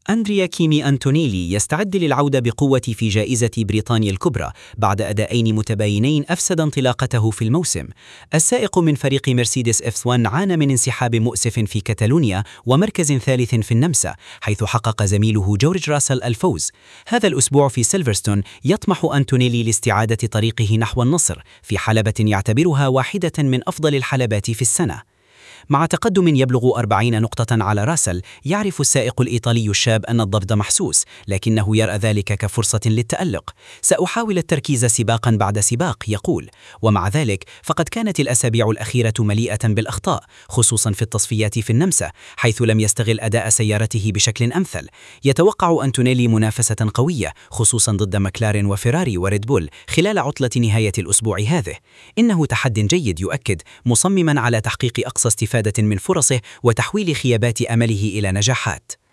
أندريا كيمي أنتونيلي يستعد للعودة بقوة في جائزة بريطانيا الكبرى بعد أداءين متباينين أفسد انطلاقته في الموسم. السائق من فريق مرسيدس F1 عانى من انسحاب مؤسف في كتالونيا ومركز ثالث في النمسا، حيث حقق زميله جورج راسل الفوز. هذا الأسبوع في سيلفرستون يطمح أنتونيلي لاستعادة طريقه نحو النصر في حلبة يعتبرها واحدة من أفضل الحلبات في السنة. مع تقدم يبلغ 40 نقطة على راسل، يعرف السائق الإيطالي الشاب أن الضرب محسوس، لكنه يرى ذلك كفرصة للتألق. سأحاول التركيز سباقا بعد سباق، يقول. ومع ذلك فقد كانت الأسابيع الأخيرة مليئة بالأخطاء، خصوصا في التصفيات في النمسا، حيث لم يستغل أداء سيارته بشكل أمثل. يتوقع أنتونيلي منافسة قوية، خصوصا ضد مكلارين وفيراري وريد بول خلال عطلة نهاية الأسبوع هذه. إنه تحد جيد، يؤكد، مصمما على تحقيق أقصى استفادة من فرصه وتحويل خيابات أمله إلى نجاحات.